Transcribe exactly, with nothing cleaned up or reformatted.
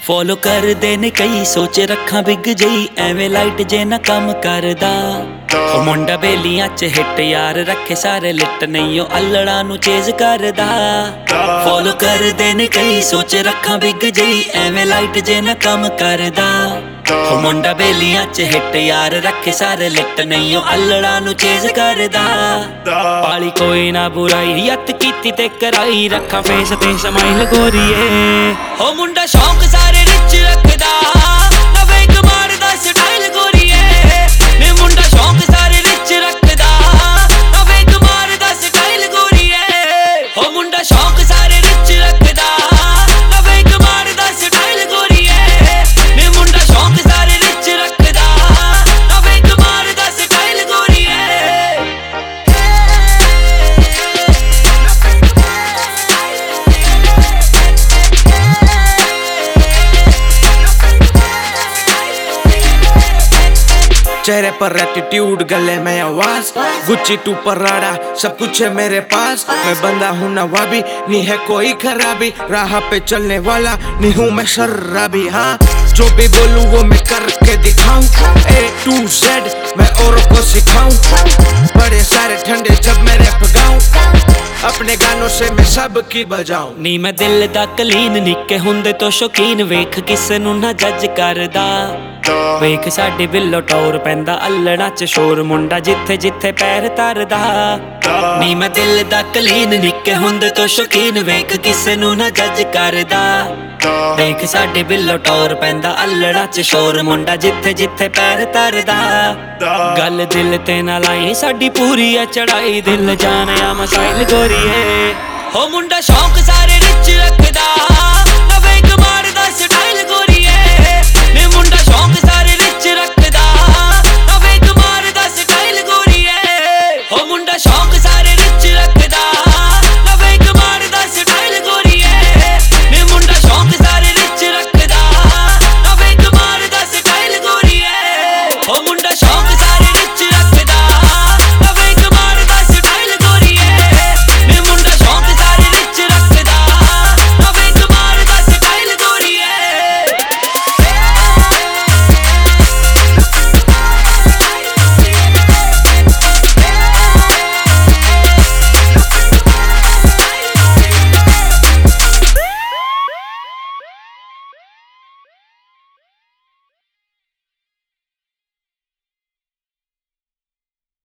follow कर देने कई सोच रखा बिग जई एवें लाइट जे ना कम करदा ओ मुंडा बेलियां च हिट यार रखे सारे लिट नहीं ओ अल्लड़ा नू चेज करदा फॉलो कर देने कई सोच रखा बिग जई एवें लाइट जे ना कम करदा ओ मुंडा बेलियां च हिट यार रखे सारे लिट नहीं ओ अल्लड़ा नू चेज करदा पाली कोई ना बुराई यत कीती ते कराई रखा फेस ते स्माइल गोरीए ओ मुंडा शौक सारे रिच रखदा ना वेक मारदा स्टाइल गोरीए ने मुंडा शौक सारे रिच रखदा ना वेक मारदा स्टाइल गोरीए ओ मुंडा शौक सारे रिच रखदा ना वेक मारदा स्टाइल गोरीए ने मुंडा शौक सारे रिच रखदा ना वेक मारदा स्टाइल गोरीए चेहरे पर एटीट्यूड गले में आवाज गुच्ची टू पराड़ा सब कुछ है मेरे पास मैं बंदा हूँ नवाबी नहीं है कोई खराबी राह पे चलने वाला नहीं हूँ मैं शर्राबी हाँ जो भी बोलूँ वो मैं करके दिखाऊं ए टू जेड मैं औरों को सिखाऊं बड़े सारे ठंडे जब मैं रैप गाऊं अपने गानों से मैं सब की बजाऊं नी मैं दिल दा कलीन निक्के हुंदे तो शौकीन वेख किसे नू ना जज करदा वेख साडे बिल्लो टौर पैंदा अल्लड़ा च शोर मुंडा जिथे जिथे पैर धरदा नी मैं दिल दा कलीन निक्के हुंदे तो शौकीन वेख किसे नू ना जज करदा वेख साडे बिल्लो टौर पैंदा अल्लड़ा च शोर मुंडा जिथे जिथे पैर धरदा गल दिल ते ना लाई साडी पूरी आ चढ़ाई दिल जाने आ मसाइल गोरीए हो मुंडा शौक सारे रिच रखदा